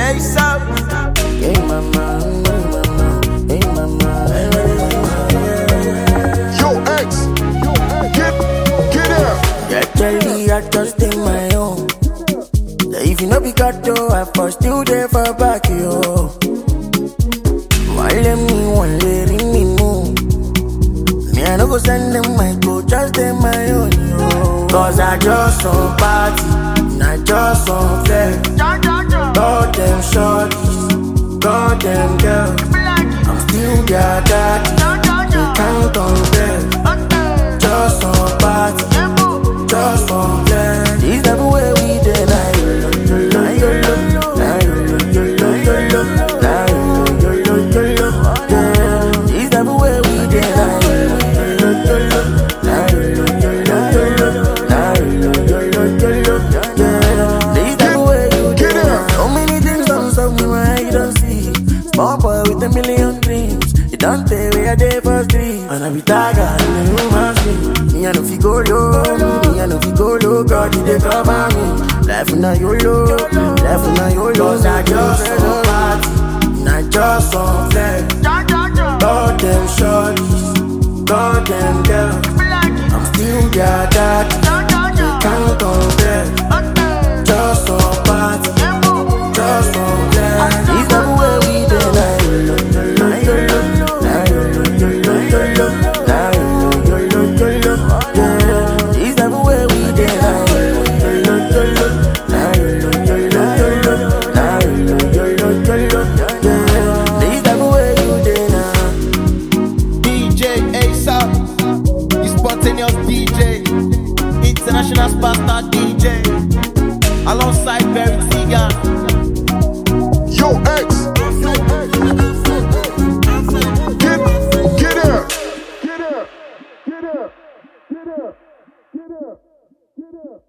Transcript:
ASAP. Hey mama, hey mama. Yo, X, get out. Yeah, Charlie, I just in my own. Yeah, if you know be got though, I for still there for back, yo. One let me move. Me, I no go send them my go, just them my own, yo. Cause I just on party, and I just on flex. God them shorties, God them girls. I'm still their daddy, they can't compare. Just on party, just on flex. This never where we did, small boy with a million dreams. You don't tell where they for street. And I be tiger in the human street. Me I know fi go low, me I know fi go low. God they cover me. Life na YOLO, life na YOLO. Cause I just on party, and I just on flex. God them shorties, God them girls. I'm still their daddy, they can't compare. Just on party, just on flex. It's the way we do. DJ, international superstar DJ, alongside Barry Tigan. Yo, X, get out. Get out.